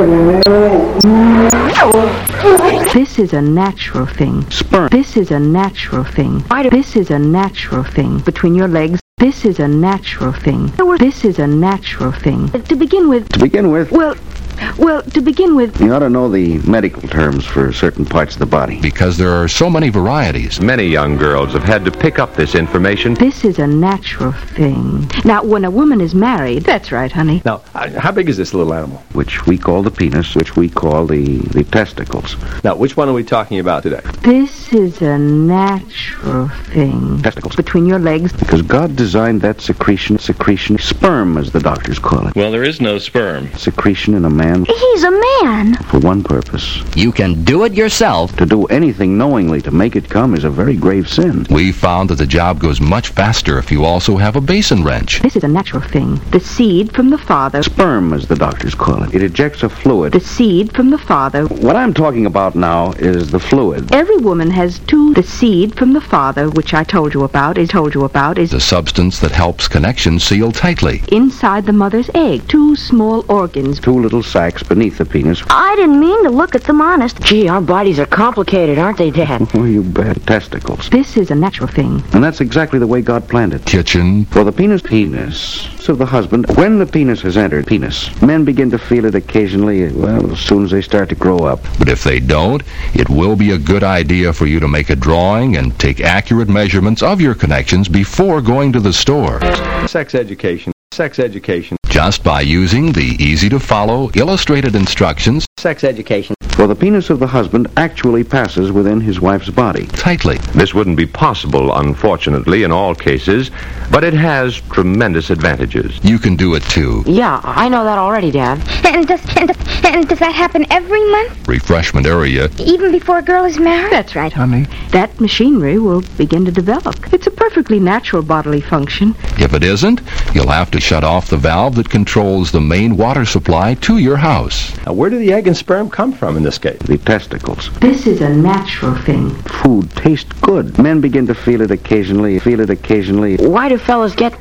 This is a natural thing. Sperm. This is a natural thing. This is a natural thing. Between your legs. This is a natural thing. This is a natural thing. To begin with... Well, to begin with... You ought to know the medical terms for certain parts of the body. Because there are so many varieties. Many young girls have had to pick up this information. This is a natural thing. Now, when a woman is married... That's right, honey. Now, how big is this little animal? Which we call the penis, which we call the testicles. Now, which one are we talking about today? This is a natural thing. Testicles. Between your legs. Because God designed that secretion, sperm, as the doctors call it. Well, there is no sperm. Secretion in a man. He's a man. For one purpose. You can do it yourself. To do anything knowingly to make it come is a very grave sin. We found that the job goes much faster if you also have a basin wrench. This is a natural thing. The seed from the father. Sperm, as the doctors call it. It ejects a fluid. The seed from the father. What I'm talking about now is the fluid. Every woman has two. The seed from the father, which I told you about, is the substance that helps connections seal tightly. Inside the mother's egg. Two small organs. Two little sacs beneath the penis. I didn't mean to look at them, honest. Gee, our bodies are complicated, aren't they, Dad? Oh, you bet. Testicles. This is a natural thing. And that's exactly the way God planned it. Kitchen. For the penis of the husband, when the penis has entered penis, men begin to feel it occasionally, well, as soon as they start to grow up. But if they don't, it will be a good idea for you to make a drawing and take accurate measurements of your connections before going to the store. Sex education. Just by using the easy-to-follow, illustrated instructions. Sex education. For the penis of the husband actually passes within his wife's body. Tightly. This wouldn't be possible, unfortunately, in all cases, but it has tremendous advantages. You can do it, too. Yeah, I know that already, Dad. And does that happen every month? Refreshment area. Even before a girl is married? That's right, honey. That machinery will begin to develop. It's a perfectly natural bodily function. If it isn't, you'll have to shut off the valve that controls the main water supply to your house. Now, where do the egg and sperm come from in this case? The testicles. This is a natural thing. Food tastes good. Men begin to feel it occasionally. Why do fellas get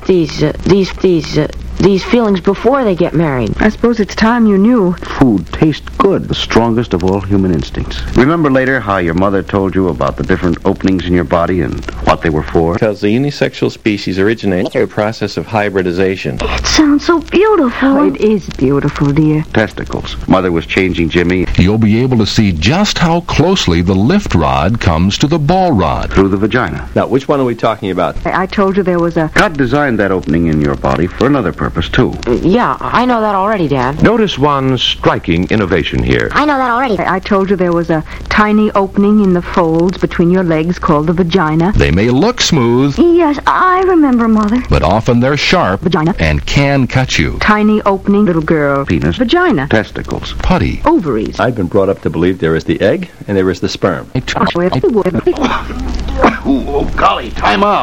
these feelings before they get married? I suppose it's time you knew. Food tastes good. The strongest of all human instincts. Remember later how your mother told you about the different openings in your body and what they were for? Because the unisexual species originates through a process of hybridization. It sounds so beautiful. Oh, it is beautiful, dear. Testicles. Mother was changing Jimmy. You'll be able to see just how closely the lift rod comes to the ball rod. Through the vagina. Now, which one are we talking about? I told you there was a... God designed that opening in your body for another purpose, too. Yeah, I know that already, Dad. Notice one striking innovation here. I know that already. I told you there was a tiny opening in the folds between your legs called the vagina. They may look smooth. Yes, I remember, Mother. But often they're sharp. Vagina. And can cut you. Tiny opening, little girl. Penis. Vagina. Testicles. Putty. Ovaries. I've been brought up to believe there is the egg and there is the sperm. Oh, golly, time out.